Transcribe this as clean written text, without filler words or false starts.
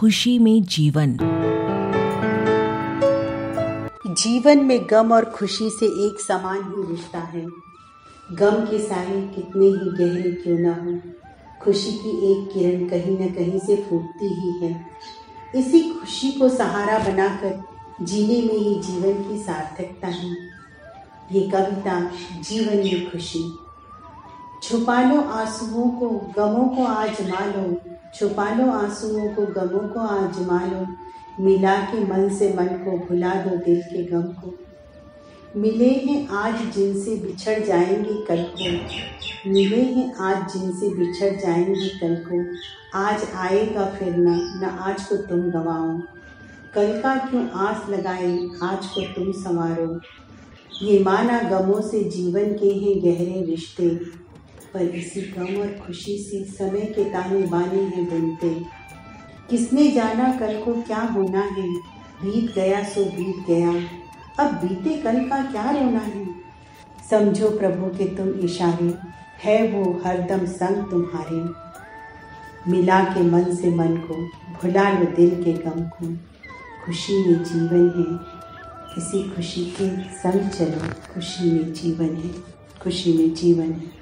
खुशी में जीवन। जीवन में गम और खुशी से एक समान ही रिश्ता है। गम के साए कितने ही गहरे क्यों ना हो, खुशी की एक किरण कहीं न कहीं से फूटती ही है। इसी खुशी को सहारा बनाकर जीने में ही जीवन की सार्थकता है। ये कविता जीवन में खुशी। छुपा लो आंसुओं को, गमों को आजमा लो, छुपा लो आंसुओं को, गमों को आजमा लो, मिला के मन से मन को, भुला दो दिल के गम को। मिले हैं आज जिनसे बिछड़ जाएंगे कल को, मिले हैं आज जिनसे बिछड़ जाएंगे कल को। आज आएगा फिर न आज को तुम गवाओ, कल का क्यों आस लगाए, आज को तुम संवारो। ये माना गमों से जीवन के हैं गहरे रिश्ते, पर इसी गम और खुशी से समय के ताने बाने हैं बुनते। किसने जाना कल को क्या होना है, बीत गया सो बीत गया, अब बीते कल का क्या रोना है। समझो प्रभु के तुम इशारे, है वो हरदम संग तुम्हारे। मिला के मन से मन को, भुला लो दिल के गम को। खुशी में जीवन है, इसी खुशी के संग चलो, खुशी में जीवन है, खुशी में जीवन है।